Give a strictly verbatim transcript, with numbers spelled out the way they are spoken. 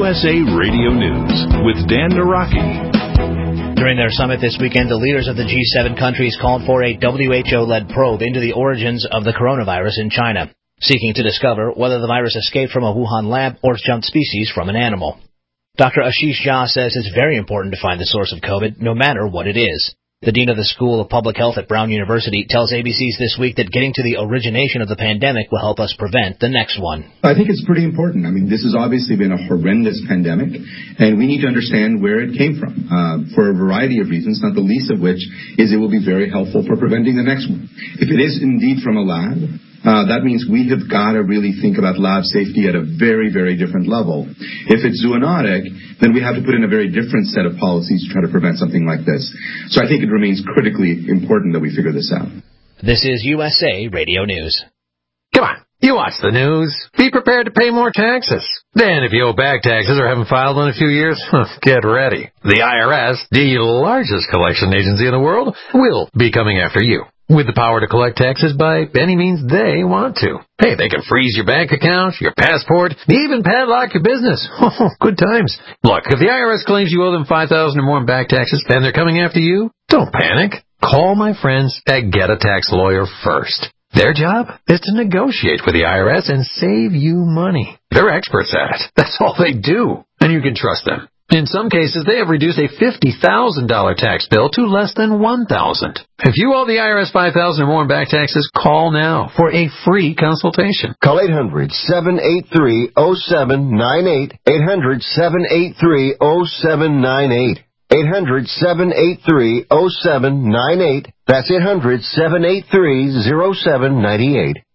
S A Radio News with Dan Naraki. During their summit this weekend, the leaders of the G seven countries called for a W H O-led probe into the origins of the coronavirus in China, seeking to discover whether the virus escaped from a Wuhan lab or jumped species from an animal. Doctor Ashish Jha says it's very important to find the source of COVID, no matter what it is. The dean of the School of Public Health at Brown University tells A B C's This Week that getting to the origination of the pandemic will help us prevent the next one. I think it's pretty important. I mean, this has obviously been a horrendous pandemic, and we need to understand where it came from uh, for a variety of reasons, not the least of which is it will be very helpful for preventing the next one. If it is indeed from a lab, Uh, that means we have got to really think about lab safety at a very, very different level. If it's zoonotic, then we have to put in a very different set of policies to try to prevent something like this. So I think it remains critically important that we figure this out. This is U S A Radio News. Come on, you watch the news. Be prepared to pay more taxes. Then if you owe back taxes or haven't filed in a few years, get ready. The I R S, the largest collection agency in the world, will be coming after you, with the power to collect taxes by any means they want to. Hey, they can freeze your bank account, your passport, even padlock your business. Oh, good times. Look, if the I R S claims you owe them five thousand dollars or more in back taxes and they're coming after you, don't panic. Call my friends at Get a Tax Lawyer first. Their job is to negotiate with the I R S and save you money. They're experts at it. That's all they do, and you can trust them. In some cases, they have reduced a fifty thousand dollars tax bill to less than one thousand dollars. If you owe the I R S five thousand dollars or more in back taxes, call now for a free consultation. Call eight hundred, seven eight three, oh seven nine eight, eight hundred, seven eight three, oh seven nine eight, eight hundred, seven eight three, oh seven nine eight. That's eight hundred, seven eight three, oh seven nine eight.